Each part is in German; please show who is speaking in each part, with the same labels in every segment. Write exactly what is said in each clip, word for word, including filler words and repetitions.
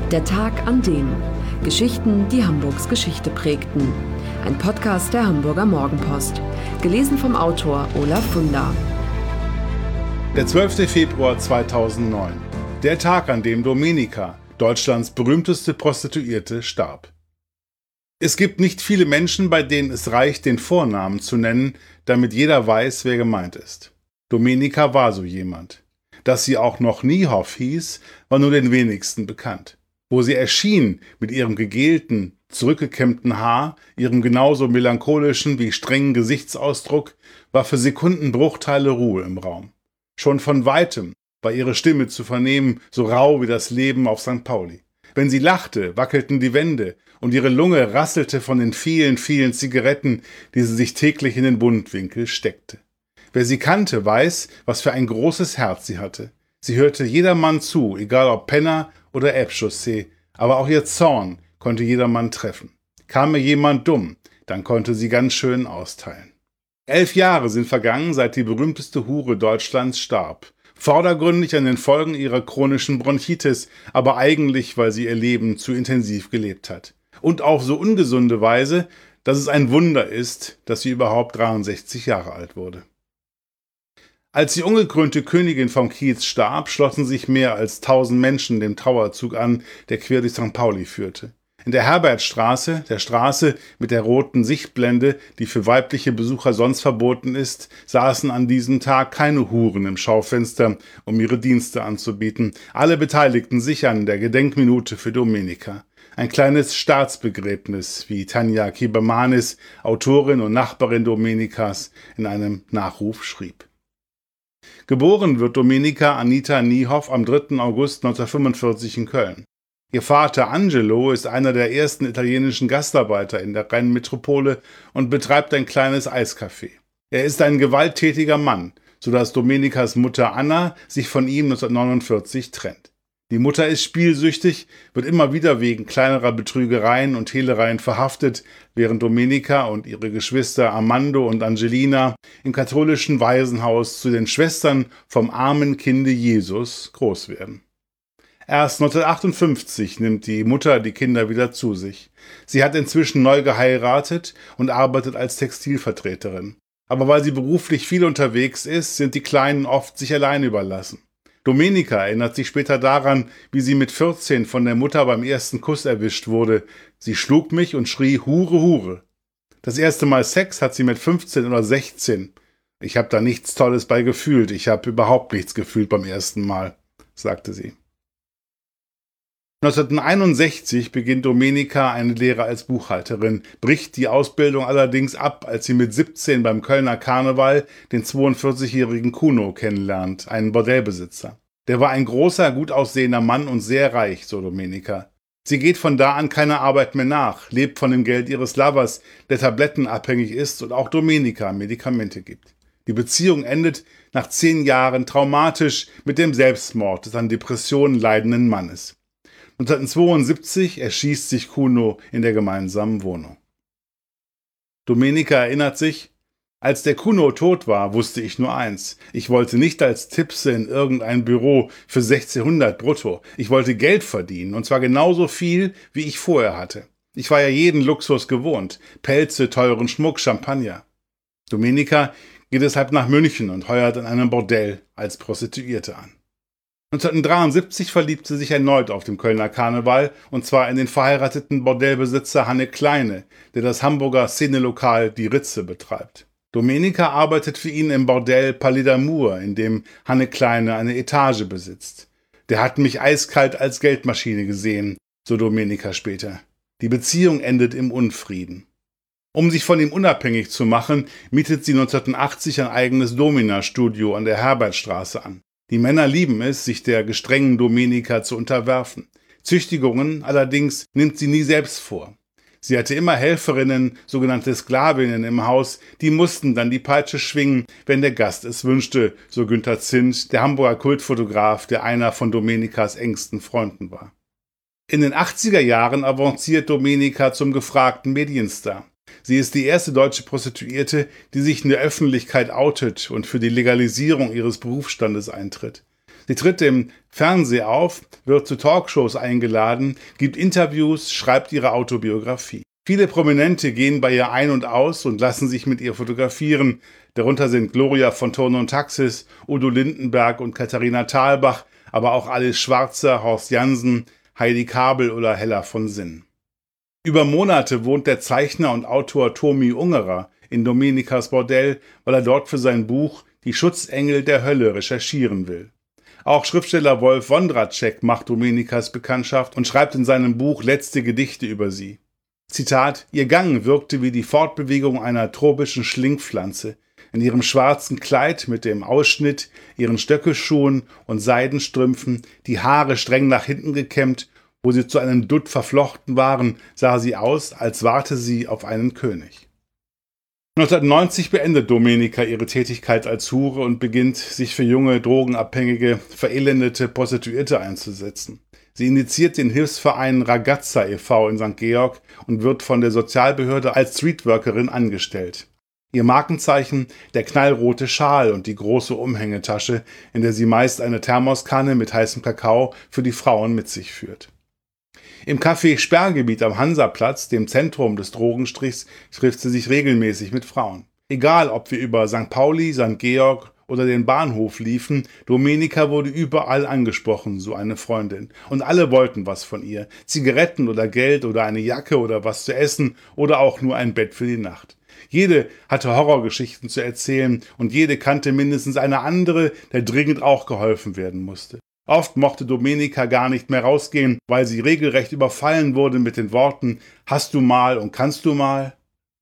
Speaker 1: Der Tag an dem. Geschichten, die Hamburgs Geschichte prägten. Ein Podcast der Hamburger Morgenpost. Gelesen vom Autor Olaf Funder.
Speaker 2: Der zwölfte Februar zweitausendneun. Der Tag, an dem Domenica, Deutschlands berühmteste Prostituierte, starb. Es gibt nicht viele Menschen, bei denen es reicht, den Vornamen zu nennen, damit jeder weiß, wer gemeint ist. Domenica war so jemand. Dass sie auch noch Niehoff hieß, war nur den wenigsten bekannt. Wo sie erschien, mit ihrem gegelten, zurückgekämmten Haar, ihrem genauso melancholischen wie strengen Gesichtsausdruck, war für Sekundenbruchteile Ruhe im Raum. Schon von weitem war ihre Stimme zu vernehmen, so rau wie das Leben auf Sankt Pauli. Wenn sie lachte, wackelten die Wände und ihre Lunge rasselte von den vielen, vielen Zigaretten, die sie sich täglich in den Mundwinkel steckte. Wer sie kannte, weiß, was für ein großes Herz sie hatte. Sie hörte jedermann zu, egal ob Penner oder Elbchaussee, aber auch ihr Zorn konnte jedermann treffen. Kam mir jemand dumm, dann konnte sie ganz schön austeilen. Elf Jahre sind vergangen, seit die berühmteste Hure Deutschlands starb. Vordergründig an den Folgen ihrer chronischen Bronchitis, aber eigentlich, weil sie ihr Leben zu intensiv gelebt hat. Und auf so ungesunde Weise, dass es ein Wunder ist, dass sie überhaupt dreiundsechzig Jahre alt wurde. Als die ungekrönte Königin vom Kiez starb, schlossen sich mehr als tausend Menschen dem Trauerzug an, der quer durch Sankt Pauli führte. In der Herbertstraße, der Straße mit der roten Sichtblende, die für weibliche Besucher sonst verboten ist, saßen an diesem Tag keine Huren im Schaufenster, um ihre Dienste anzubieten. Alle beteiligten sich an der Gedenkminute für Domenica. Ein kleines Staatsbegräbnis, wie Tanja Kiebermanis, Autorin und Nachbarin Domenicas, in einem Nachruf schrieb. Geboren wird Domenica Anita Niehoff am dritten August neunzehnhundertfünfundvierzig in Köln. Ihr Vater Angelo ist einer der ersten italienischen Gastarbeiter in der Rheinmetropole und betreibt ein kleines Eiscafé. Er ist ein gewalttätiger Mann, sodass Domenicas Mutter Anna sich von ihm neunzehnhundertneunundvierzig trennt. Die Mutter ist spielsüchtig, wird immer wieder wegen kleinerer Betrügereien und Hehlereien verhaftet, während Domenica und ihre Geschwister Armando und Angelina im katholischen Waisenhaus zu den Schwestern vom armen Kinde Jesus groß werden. Erst neunzehnhundertachtundfünfzig nimmt die Mutter die Kinder wieder zu sich. Sie hat inzwischen neu geheiratet und arbeitet als Textilvertreterin. Aber weil sie beruflich viel unterwegs ist, sind die Kleinen oft sich allein überlassen. Domenica erinnert sich später daran, wie sie mit vierzehn von der Mutter beim ersten Kuss erwischt wurde. Sie schlug mich und schrie Hure, Hure. Das erste Mal Sex hat sie mit fünfzehn oder sechzehn. Ich habe da nichts Tolles bei gefühlt. Ich habe überhaupt nichts gefühlt beim ersten Mal, sagte sie. neunzehnhunderteinundsechzig beginnt Domenica eine Lehre als Buchhalterin, bricht die Ausbildung allerdings ab, als sie mit siebzehn beim Kölner Karneval den zweiundvierzigjährigen Kuno kennenlernt, einen Bordellbesitzer. Der war ein großer, gut aussehender Mann und sehr reich, so Domenica. Sie geht von da an keiner Arbeit mehr nach, lebt von dem Geld ihres Lovers, der tablettenabhängig ist und auch Domenica Medikamente gibt. Die Beziehung endet nach zehn Jahren traumatisch mit dem Selbstmord des an Depressionen leidenden Mannes. neunzehnhundertzweiundsiebzig erschießt sich Kuno in der gemeinsamen Wohnung. Domenica erinnert sich, als der Kuno tot war, wusste ich nur eins. Ich wollte nicht als Tipse in irgendein Büro für sechzehnhundert brutto. Ich wollte Geld verdienen, und zwar genauso viel, wie ich vorher hatte. Ich war ja jeden Luxus gewohnt. Pelze, teuren Schmuck, Champagner. Domenica geht deshalb nach München und heuert in einem Bordell als Prostituierte an. neunzehnhundertdreiundsiebzig verliebt sie sich erneut auf dem Kölner Karneval, und zwar in den verheirateten Bordellbesitzer Hanne Kleine, der das Hamburger Szenelokal Die Ritze betreibt. Domenica arbeitet für ihn im Bordell Palais d'Amour, in dem Hanne Kleine eine Etage besitzt. Der hat mich eiskalt als Geldmaschine gesehen, so Domenica später. Die Beziehung endet im Unfrieden. Um sich von ihm unabhängig zu machen, mietet sie neunzehnhundertachtzig ein eigenes Domina-Studio an der Herbertstraße an. Die Männer lieben es, sich der gestrengen Domenica zu unterwerfen. Züchtigungen allerdings nimmt sie nie selbst vor. Sie hatte immer Helferinnen, sogenannte Sklavinnen im Haus, die mussten dann die Peitsche schwingen, wenn der Gast es wünschte, so Günter Zint, der Hamburger Kultfotograf, der einer von Domenicas engsten Freunden war. In den achtziger Jahren avanciert Domenica zum gefragten Medienstar. Sie ist die erste deutsche Prostituierte, die sich in der Öffentlichkeit outet und für die Legalisierung ihres Berufsstandes eintritt. Sie tritt im Fernsehen auf, wird zu Talkshows eingeladen, gibt Interviews, schreibt ihre Autobiografie. Viele Prominente gehen bei ihr ein und aus und lassen sich mit ihr fotografieren. Darunter sind Gloria von Thurn und Taxis, Udo Lindenberg und Katharina Thalbach, aber auch Alice Schwarzer, Horst Jansen, Heidi Kabel oder Hella von Sinn. Über Monate wohnt der Zeichner und Autor Tomi Ungerer in Domenikas Bordell, weil er dort für sein Buch Die Schutzengel der Hölle recherchieren will. Auch Schriftsteller Wolf Wondratschek macht Domenikas Bekanntschaft und schreibt in seinem Buch letzte Gedichte über sie. Zitat: Ihr Gang wirkte wie die Fortbewegung einer tropischen Schlingpflanze. In ihrem schwarzen Kleid mit dem Ausschnitt, ihren Stöckelschuhen und Seidenstrümpfen, die Haare streng nach hinten gekämmt, wo sie zu einem Dutt verflochten waren, sah sie aus, als warte sie auf einen König. neunzehnhundertneunzig beendet Domenica ihre Tätigkeit als Hure und beginnt, sich für junge, drogenabhängige, verelendete Prostituierte einzusetzen. Sie initiiert den Hilfsverein Ragazza e V in Sankt Georg und wird von der Sozialbehörde als Streetworkerin angestellt. Ihr Markenzeichen der knallrote Schal und die große Umhängetasche, in der sie meist eine Thermoskanne mit heißem Kakao für die Frauen mit sich führt. Im Café Sperrgebiet am Hansaplatz, dem Zentrum des Drogenstrichs, trifft sie sich regelmäßig mit Frauen. Egal, ob wir über Sankt Pauli, Sankt Georg oder den Bahnhof liefen, Domenica wurde überall angesprochen, so eine Freundin. Und alle wollten was von ihr. Zigaretten oder Geld oder eine Jacke oder was zu essen oder auch nur ein Bett für die Nacht. Jede hatte Horrorgeschichten zu erzählen und jede kannte mindestens eine andere, der dringend auch geholfen werden musste. Oft mochte Domenica gar nicht mehr rausgehen, weil sie regelrecht überfallen wurde mit den Worten »Hast du mal und kannst du mal?«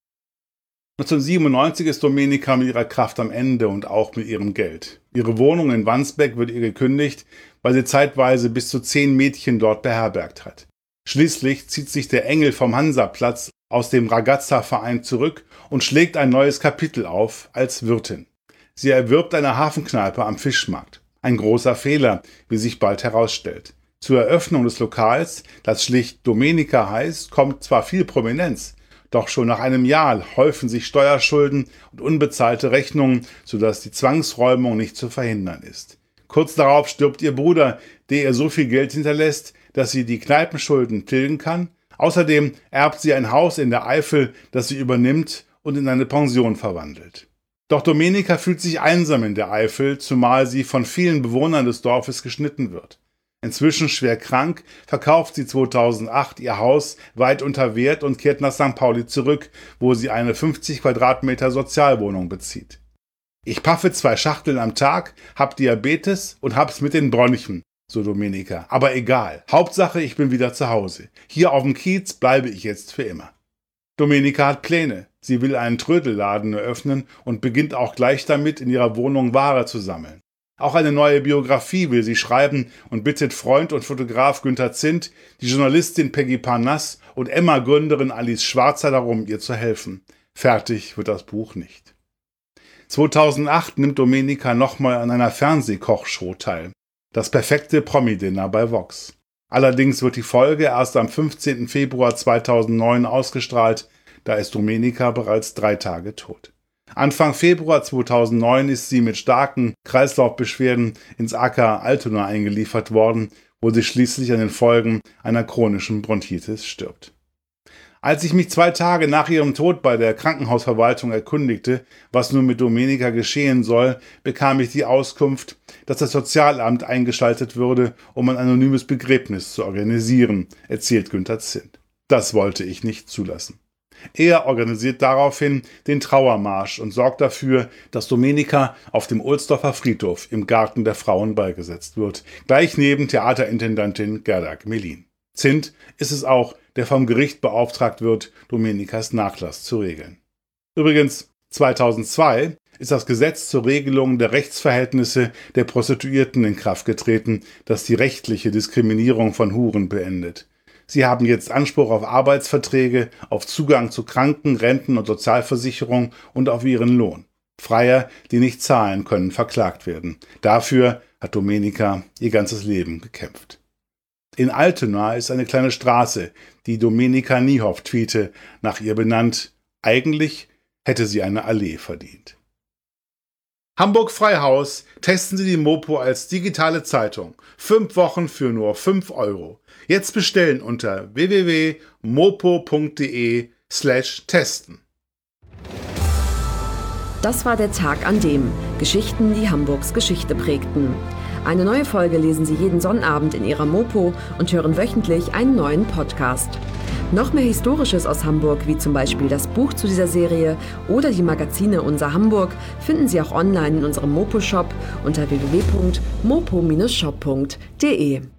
Speaker 2: neunzehnhundertsiebenundneunzig ist Domenica mit ihrer Kraft am Ende und auch mit ihrem Geld. Ihre Wohnung in Wandsbek wird ihr gekündigt, weil sie zeitweise bis zu zehn Mädchen dort beherbergt hat. Schließlich zieht sich der Engel vom Hansaplatz aus dem Ragazza-Verein zurück und schlägt ein neues Kapitel auf als Wirtin. Sie erwirbt eine Hafenkneipe am Fischmarkt. Ein großer Fehler, wie sich bald herausstellt. Zur Eröffnung des Lokals, das schlicht Domenica heißt, kommt zwar viel Prominenz, doch schon nach einem Jahr häufen sich Steuerschulden und unbezahlte Rechnungen, sodass die Zwangsräumung nicht zu verhindern ist. Kurz darauf stirbt ihr Bruder, der ihr so viel Geld hinterlässt, dass sie die Kneipenschulden tilgen kann. Außerdem erbt sie ein Haus in der Eifel, das sie übernimmt und in eine Pension verwandelt. Doch Domenica fühlt sich einsam in der Eifel, zumal sie von vielen Bewohnern des Dorfes geschnitten wird. Inzwischen schwer krank, verkauft sie zweitausendacht ihr Haus weit unter Wert und kehrt nach Sankt Pauli zurück, wo sie eine fünfzig Quadratmeter Sozialwohnung bezieht. Ich paffe zwei Schachteln am Tag, hab Diabetes und hab's mit den Bronchien, so Domenica. Aber egal, Hauptsache ich bin wieder zu Hause. Hier auf dem Kiez bleibe ich jetzt für immer. Domenica hat Pläne. Sie will einen Trödelladen eröffnen und beginnt auch gleich damit, in ihrer Wohnung Ware zu sammeln. Auch eine neue Biografie will sie schreiben und bittet Freund und Fotograf Günther Zint, die Journalistin Peggy Parnass und Emma-Gründerin Alice Schwarzer darum, ihr zu helfen. Fertig wird das Buch nicht. zweitausendacht nimmt Domenica nochmal an einer Fernsehkochshow teil. Das perfekte Promi-Dinner bei Vox. Allerdings wird die Folge erst am fünfzehnten Februar zweitausendneun ausgestrahlt, da ist Domenica bereits drei Tage tot. Anfang Februar zweitausendneun ist sie mit starken Kreislaufbeschwerden ins A K Altona eingeliefert worden, wo sie schließlich an den Folgen einer chronischen Bronchitis stirbt. Als ich mich zwei Tage nach ihrem Tod bei der Krankenhausverwaltung erkundigte, was nun mit Domenica geschehen soll, bekam ich die Auskunft, dass das Sozialamt eingeschaltet würde, um ein anonymes Begräbnis zu organisieren, erzählt Günther Zint. Das wollte ich nicht zulassen. Er organisiert daraufhin den Trauermarsch und sorgt dafür, dass Domenica auf dem Ohlsdorfer Friedhof im Garten der Frauen beigesetzt wird, gleich neben Theaterintendantin Gerda Gmelin. Zint ist es auch, der vom Gericht beauftragt wird, Domenicas Nachlass zu regeln. Übrigens, zweitausendzwei ist das Gesetz zur Regelung der Rechtsverhältnisse der Prostituierten in Kraft getreten, das die rechtliche Diskriminierung von Huren beendet. Sie haben jetzt Anspruch auf Arbeitsverträge, auf Zugang zu Kranken-, Renten- und Sozialversicherung und auf ihren Lohn. Freier, die nicht zahlen können, verklagt werden. Dafür hat Domenica ihr ganzes Leben gekämpft. In Altona ist eine kleine Straße, die Domenica Niehoff-Tweete nach ihr benannt. Eigentlich hätte sie eine Allee verdient. Hamburg Freihaus, testen Sie die Mopo als digitale Zeitung. Fünf Wochen für nur fünf Euro. Jetzt bestellen unter w w w punkt mopo punkt de slash testen.
Speaker 1: Das war der Tag an dem. Geschichten, die Hamburgs Geschichte prägten. Eine neue Folge lesen Sie jeden Sonnabend in Ihrer Mopo und hören wöchentlich einen neuen Podcast. Noch mehr Historisches aus Hamburg, wie zum Beispiel das Buch zu dieser Serie oder die Magazine Unser Hamburg, finden Sie auch online in unserem Mopo-Shop unter w w w punkt mopo Bindestrich shop punkt de.